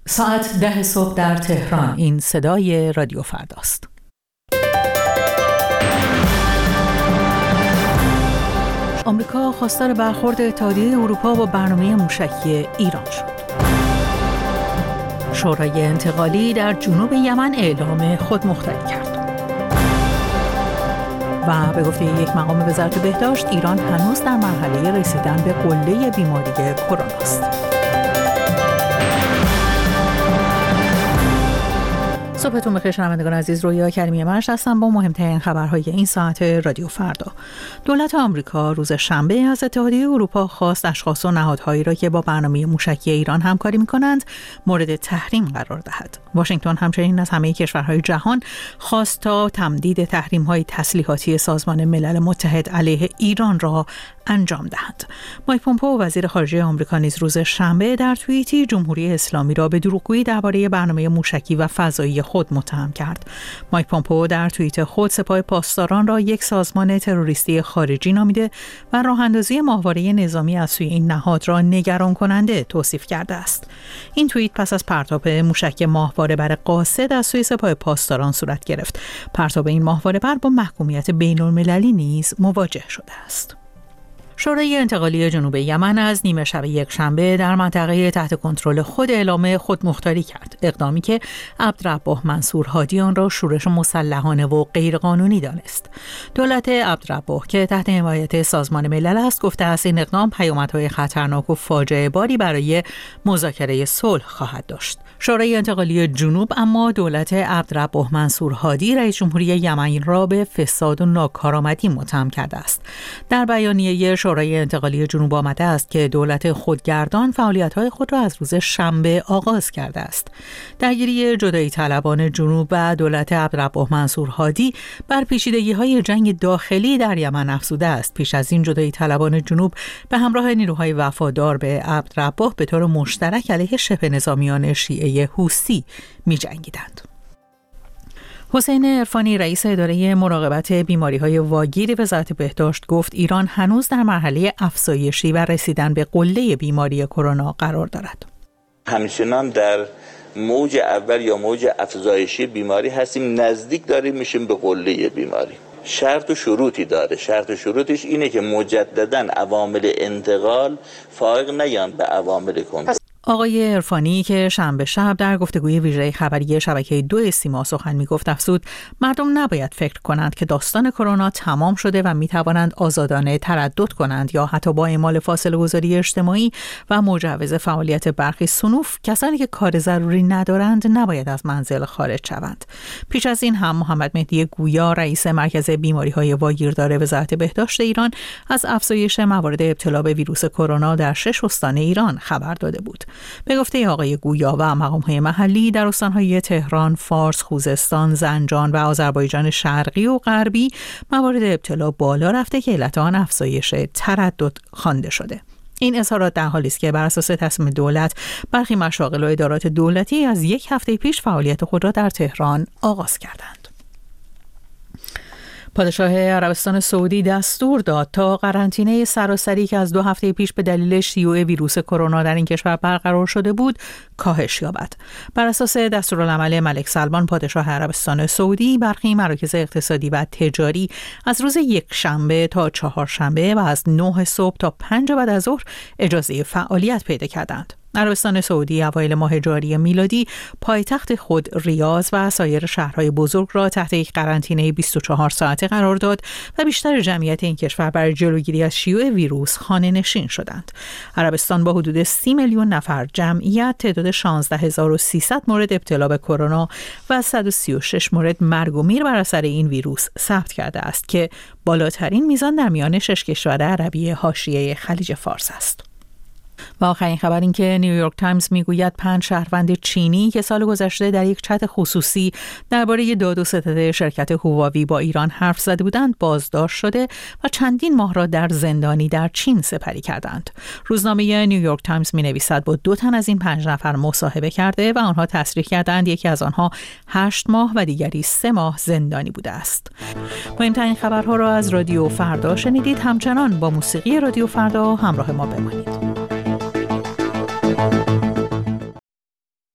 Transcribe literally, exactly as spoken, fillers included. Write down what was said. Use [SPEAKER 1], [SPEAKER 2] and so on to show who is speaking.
[SPEAKER 1] ساعت ده صبح در تهران. این صدای رادیو فرداست. آمریکا خواستار برخورد اتحادیه اروپا با برنامه موشکی ایران شد. شورای انتقالی در جنوب یمن اعلام خودمختاری کرد. و به گفته یک مقام وزارت بهداشت، ایران هنوز در مرحله رسیدن به قله بیماری کرونا است. صبحتون بخیر شنوندگان عزیز، رویا کریمی مرش هستم با مهمترین خبرهای این ساعت رادیو فردا. دولت آمریکا روز شنبه از اتحادیه اروپا خواست اشخاص و نهادهایی را که با برنامه موشکی ایران همکاری می‌کنند مورد تحریم قرار دهد. واشنگتن همچنین از همه کشورهای جهان خواست تا تمدید تحریم‌های تسلیحاتی سازمان ملل متحد علیه ایران را انجام دهند. مایک پومپئو وزیر خارجه آمریکا نیز روز شنبه در توییتی جمهوری اسلامی را به دروغگویی درباره برنامه موشکی و فضایی خود متهم کرد. مایک پومپئو در توییت خود سپاه پاسداران را یک سازمان تروریستی خارجی نامیده و راه‌اندازی ماهواره نظامی از سوی این نهاد را نگران کننده توصیف کرده است. این توییت پس از پرتاب موشک ماهواره بر قاصد از سوی سپاه پاسداران صورت گرفت. پرتاب این ماهواره بر با محکومیت بین‌المللی نیز مواجه شده است. شورای انتقالی جنوب یمن از نیمه شب یک شنبه در منطقه تحت کنترل خود اعلام خودمختاری کرد، اقدامی که عبدالربه منصور هادی آن را شورش مسلحانه و غیرقانونی دانست. دولت عبدالربه که تحت حمایت سازمان ملل است گفته است این اقدام پیامدهای خطرناک و فاجعه باری برای مذاکره صلح خواهد داشت. شورای انتقالی جنوب اما دولت عبدالربه منصور هادی رئیس جمهوری یمن را به فساد و ناکارآمدی متهم کرده است. در بیانیه شورای انتقالی جنوب آمده است که دولت خودگردان فعالیت‌های خود را از روز شنبه آغاز کرده است. درگیری جدایی طلبان جنوب و دولت عبدالربه منصور هادی بر پیچیدگی‌های جنگ داخلی در یمن افزوده است. پیش از این جدایی طلبان جنوب به همراه نیروهای وفادار به عبدالربه به طور مشترک علیه شبه نظامیان شیعه حوثی می‌جنگیدند. حسین عرفانی رئیس اداره مراقبت بیماری‌های واگیر وزارت بهداشت گفت ایران هنوز در مرحله افزایشی و رسیدن به قله بیماری کرونا قرار دارد.
[SPEAKER 2] همچنان در موج اول یا موج افزایشی بیماری هستیم، نزدیک داریم میشیم به قله بیماری. شرط و شروطی داره. شرط و شروطش اینه که مجدداً عوامل انتقال فائق نیان به عوامل کنترل.
[SPEAKER 1] آقای عرفانی که شنبه شب در گفتگوی ویژه خبری شبکه دو سیما سخن می‌گفت افزود مردم نباید فکر کنند که داستان کرونا تمام شده و می‌توانند آزادانه تردد کنند یا حتی با اعمال فاصله گذاری اجتماعی و مجوز فعالیت برخی صنوف کسانی که کار ضروری ندارند نباید از منزل خارج شوند. پیش از این هم محمد مهدی گویا رئیس مرکز بیماری‌های واگیردار وزارت بهداشت ایران از افزایش موارد ابتلا به ویروس کرونا در شش استان ایران خبر داده بود. به گفته آقای گویا و مقام‌های محلی در استان‌های تهران، فارس، خوزستان، زنجان و آذربایجان شرقی و غربی موارد ابتلا بالا رفته که علت آن افزایش تردد خوانده شده. این اظهارات در حالی است که بر اساس تصمیم دولت برخی مشاغل و ادارات دولتی از یک هفته پیش فعالیت خود را در تهران آغاز کردند. پادشاه عربستان سعودی دستور داد تا قرنطینه سراسری که از دو هفته پیش به دلیل شیوع ویروس کرونا در این کشور برقرار شده بود کاهش یابد. بر اساس دستورالعمل ملک سلمان پادشاه عربستان سعودی برخی مراکز اقتصادی و تجاری از روز یک شنبه تا چهار شنبه و از نه صبح تا پنج بعد از ظهر اجازه فعالیت پیدا کردند. عربستان سعودی اوایل ماه جاری میلادی پایتخت خود ریاض و سایر شهرهای بزرگ را تحت یک قرنطینه بیست و چهار ساعته قرار داد و بیشتر جمعیت این کشور برای جلوگیری از شیوع ویروس خانه نشین شدند. عربستان با حدود سی میلیون نفر جمعیت تعداد شانزده هزار و سیصد مورد ابتلا به کرونا و صد و سی و شش مورد مرگ و میر بر اثر این ویروس ثبت کرده است که بالاترین میزان در میان شش کشور عربی حاشیه خلیج فارس است. و آخرین خبر این که نیویورک تایمز میگوید پنج شهروند چینی که سال گذشته در یک چت خصوصی درباره داد و ستد شرکت هواوی با ایران حرف زده بودند بازداشت شده و چندین ماه را در زندانی در چین سپری کردند. روزنامه نیویورک تایمز مینویسد با دو تن از این پنج نفر مصاحبه کرده و آنها تصریح کردند یکی از آنها هشت ماه و دیگری سه ماه زندانی بوده است. مهمترین خبرها را از رادیو فردا شنیدید. همچنان با موسیقی رادیو فردا همراه ما بمانید.